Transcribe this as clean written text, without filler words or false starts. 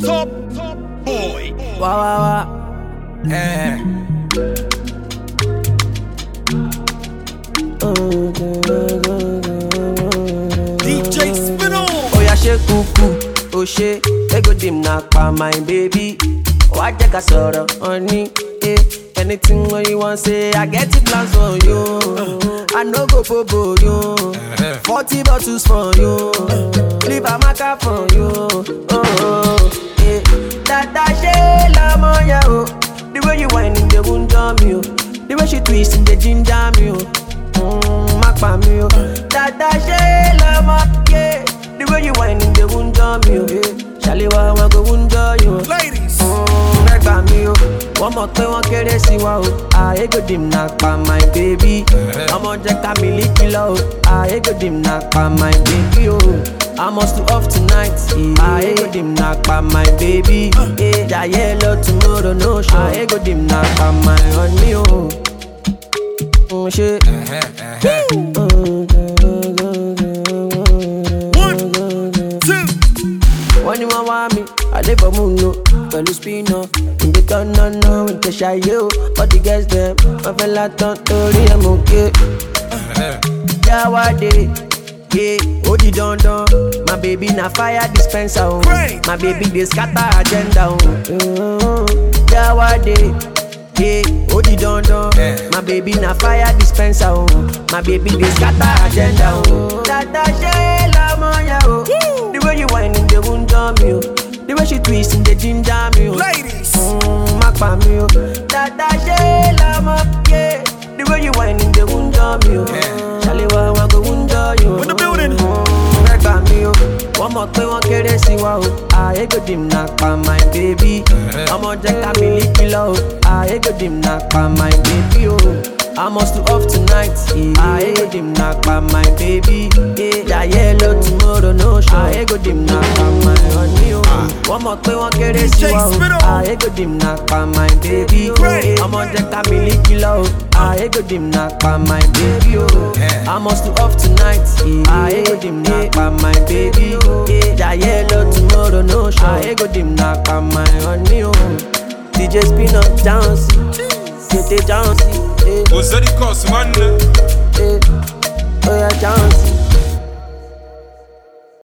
Top boy. Wow, wow, wow. DJ Spinall. Oh yeah, she cuckoo, oh she, they go dim knock by my baby. Why take a sorrow, honey? Eh, anything when you want say, I get it plans for you. I no go bobo you. 40 bottles for you. Leave a marker for you. Oh, eh, that she la moya oh. The way you whining, they won't jump you. The way she twisting, they ginger me oh. Makpa me oh. That she la moya, yeah. The way you whining, they won't jump you. Shally wa go wunjo you. Ladies. Regba me oh. One more thing, one kere si wa oh. I go dim knock by my baby. I'm on Jack Miliki low. I go dim knock by my baby oh. I must do off tonight. I go dim knock by my baby. Yeah, yellow tomorrow no show. I go dim knock by my honey oh. Shit. 1, 2. When you want me, I live a moon no. Pẹ̀lú spino, in the turn no, in the shy yo. But the girls them, I feel like don't worry, I'm okay. Yeah, what day? Yeah, oh the don. My baby na fire dispenser oh. My baby they scatter agenda oh. Yeah, what day? Yeah, oh the don. My baby na fire dispenser oh. My baby they scatter agenda oh. That she la moya oh. The way you whining, they won't jump you. The way she twisting, they ginger me oh. Ladies. Makpa me oh. That she la moya, yeah. The way you whining, they won't jump you. Shally wa go wunjo you. In the building. Regba me oh. One more thing, one kere si wa oh. I go dim knock by my baby. I'm on Jack Miliki low. I go dim knock by my baby oh. I must do off tonight. I go dim knock by my baby. Yeah, yellow tomorrow no show. I go dim knock by my honey oh. One more thing, one kere si wa oh. I go dim knock by my baby. I'm on Jack Miliki low. I go dim knock by my baby oh. I must do off tonight. I go dim knock by my baby. Yeah, yellow tomorrow no show. I go dim knock by my honey oh. DJ Spinall dance, get dance. What's that cost, man? Oh yeah, dance.